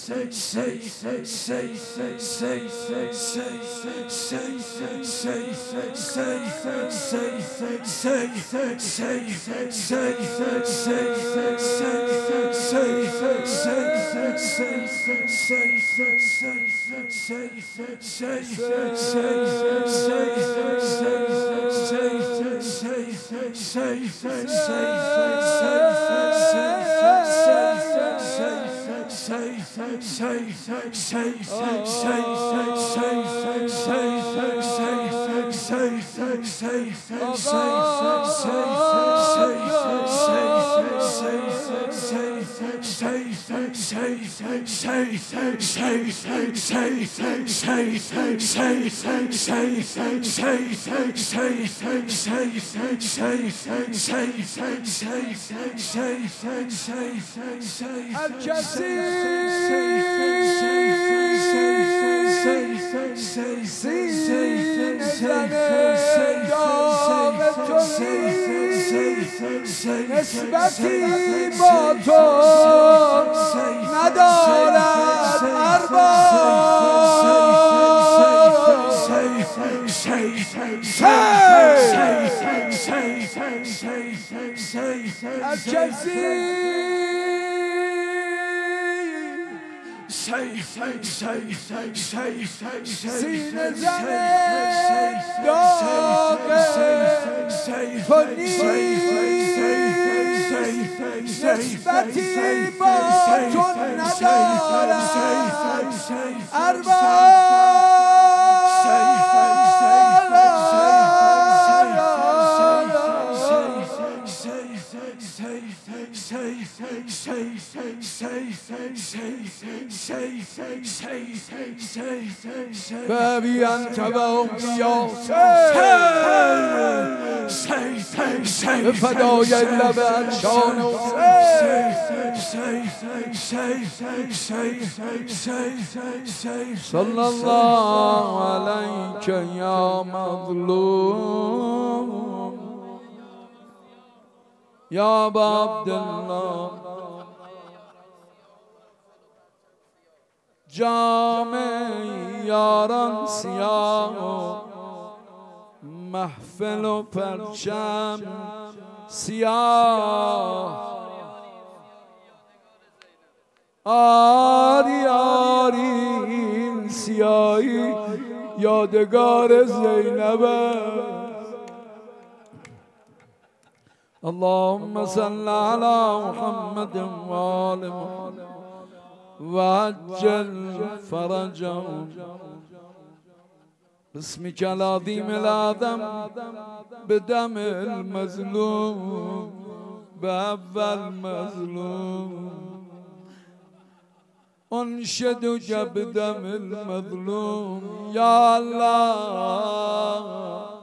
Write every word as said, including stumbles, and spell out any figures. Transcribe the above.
نسبتی با تو ندارد هر کسی سینه زنه داغ تو نیست نسبتی با تو ندارد Baby, أنت وأمي فدای لب انشان صلی الله علیک یا مظلوم یا ابا عبدالله جام یاران سیاه محفل و پرچم سیاه آری آری این سیاهی یادگار زینب اللهم صل على محمد و آل محمد وعجل فرجهم باسمك العظيم الأعظم بدم المظلوم بأول مظلوم أنشدك بدم المظلوم يا الله